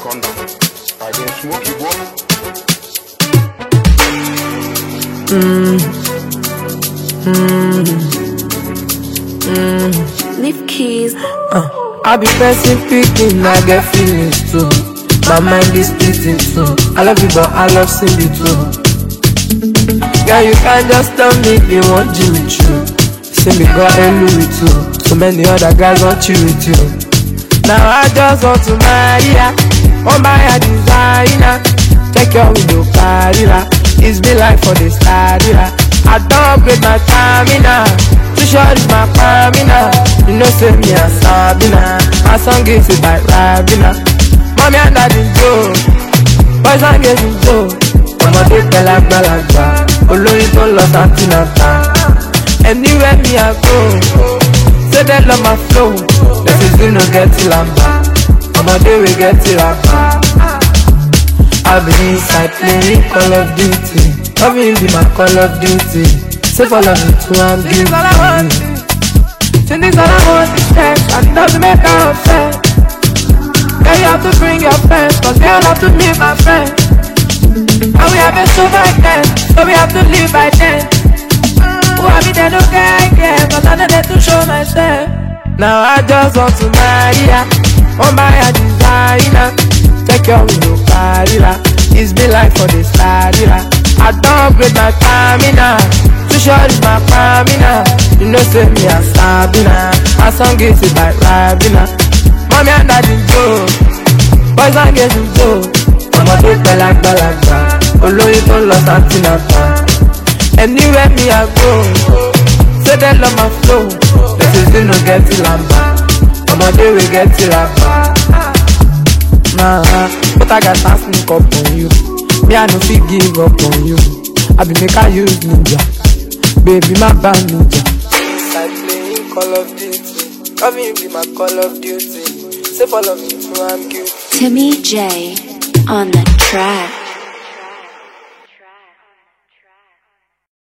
thunder. I dey smoke you boy. Leave keys. I be person picking, I get feelings too. My mind is splitting too. I love you but I love Cindy too. Girl, you can't just tell me you want Jimmy Choo. Say me got a Louis too. So many other guys want you with you. Now I just want to marry ya. Want buy a designer. Check your window carrier. It's been like for the starter. I don't upgrade my stamina. Too short is my stamina. You know say me a Sabina. My song is it like Rabina. Mommy and daddy Joe. Boys and girls in Joe. Ọmọdé pẹ̀lágbàlagbà. Olórin tó lọ Santinata. Anywhere me I go. Say they love my flow. This is you no get till I'm back. Ọmọdé we get till I'm back. I've been inside playing Call of Duty. Loving be my Call of Duty. Say follow me to I'm guilty. This all I want. This all I want is sex. And it doesn't make her upset. Girl, you have to bring your friends. Cause girl have to meet my friends. And we have been so by then. So we have to live by then. Who have me there, no guy care. Cause I know there to show myself. Now I just want to marry ya. Want buy a designer. Check your window carrier. It's been like for the starter. I don't upgrade my stamina. Too short is my stamina. You know say me a Sabina. My song is it like Rabina. Mommy and daddy Joe. Boys and girls in Joe. Ọmọdé pẹ̀lágbàlagbà. Olórin tó lọ Santinata. Anywhere me I go. Say they love my flow. This is you no get till I'm back. Ọmọdé we get till I'm back. Nah, but I got to sneak up on you. Me I no fit give up on you. I be make I use ninja. Baby my band ninja. Inside playing Call of Duty. Loving be my Call of Duty. Say follow me so I'm guilty. Timmy J on the track.